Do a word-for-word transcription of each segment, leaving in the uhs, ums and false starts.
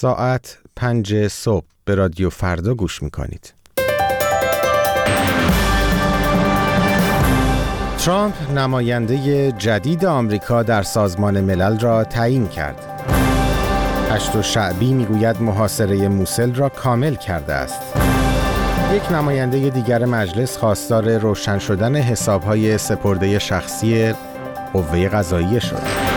ساعت پنج صبح به رادیو فردا گوش میکنید. ترامپ نماینده جدید آمریکا در سازمان ملل را تعیین کرد. پشتو شعبی میگوید محاصره موسل را کامل کرده است. یک نماینده دیگر مجلس خواستار روشن شدن حسابهای سپرده شخصی قوه قضاییه شد.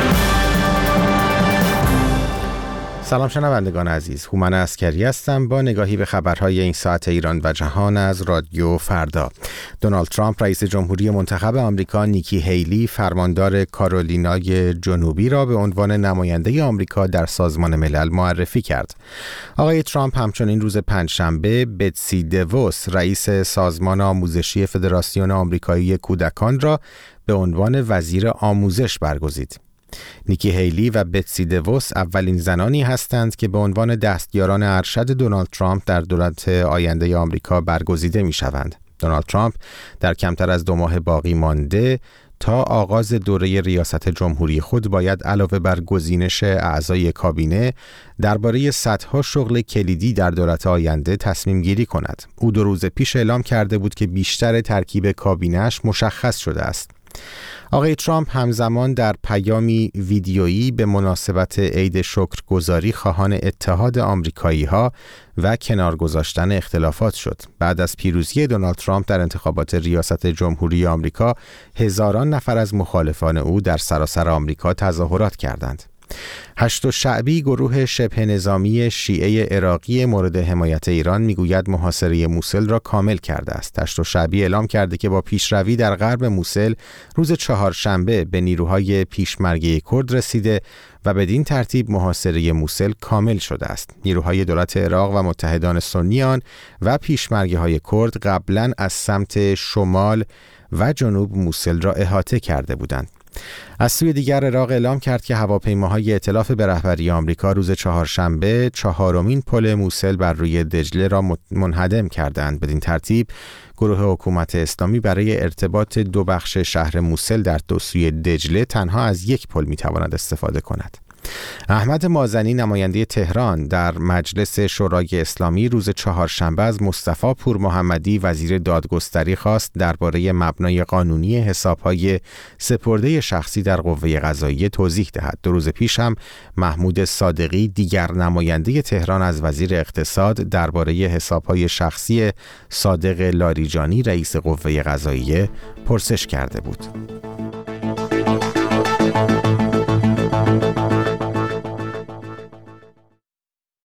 سلام شنوندگان عزیز، هومن عسکری هستم با نگاهی به خبرهای این ساعت ایران و جهان از رادیو فردا. دونالد ترامپ رئیس جمهوری منتخب آمریکا نیکی هیلی فرماندار کارولینای جنوبی را به عنوان نماینده آمریکا در سازمان ملل معرفی کرد. آقای ترامپ همچنین روز پنجشنبه بتسی دووس رئیس سازمان آموزشی فدراسیون آمریکایی کودکان را به عنوان وزیر آموزش برگزید. نیکی هیلی و بتسی دووس اولین زنانی هستند که به عنوان دستیاران ارشد دونالد ترامپ در دولت آینده آمریکا برگزیده می شوند. دونالد ترامپ در کمتر از دو ماه باقی مانده تا آغاز دوره ریاست جمهوری خود باید علاوه بر گزینش اعضای کابینه درباره صدها شغل کلیدی در دولت آینده تصمیم گیری کند. او دو روز پیش اعلام کرده بود که بیشتر ترکیب کابینه‌اش مشخص شده است. آقای ترامپ همزمان در پیامی ویدیویی به مناسبت عید شکرگزاری خواهان اتحاد آمریکایی‌ها و کنار گذاشتن اختلافات شد. بعد از پیروزی دونالد ترامپ در انتخابات ریاست جمهوری آمریکا، هزاران نفر از مخالفان او در سراسر آمریکا تظاهرات کردند. پشتو شعبی، گروه شبه نظامی شیعه عراقی مورد حمایت ایران، میگوید محاصره موسل را کامل کرده است. پشتو شعبی اعلام کرده که با پیشروی در غرب موسل روز چهارشنبه به نیروهای پیشمرگه کرد رسیده و بدین ترتیب محاصره موسل کامل شده است. نیروهای دولت عراق و متحدان سنی آن و پیشمرگه های کرد قبلا از سمت شمال و جنوب موسل را احاطه کرده بودند. از سوی دیگر عراق اعلام کرد که هواپیماهای ائتلاف به رهبری آمریکا روز چهارشنبه چهارمین پل موسل بر روی دجله را منهدم کردند. بدین ترتیب گروه حکومت اسلامی برای ارتباط دو بخش شهر موسل در دو سوی دجله تنها از یک پل میتواند استفاده کند. احمد مازنی، نماینده تهران در مجلس شورای اسلامی، روز چهارشنبه از مصطفی پور محمدی وزیر دادگستری خواست درباره مبنای قانونی حسابهای سپرده شخصی در قوه قضاییه توضیح دهد. دو روز پیش هم محمود صادقی، دیگر نماینده تهران، از وزیر اقتصاد درباره حسابهای شخصی صادق لاریجانی رئیس قوه قضاییه پرسش کرده بود.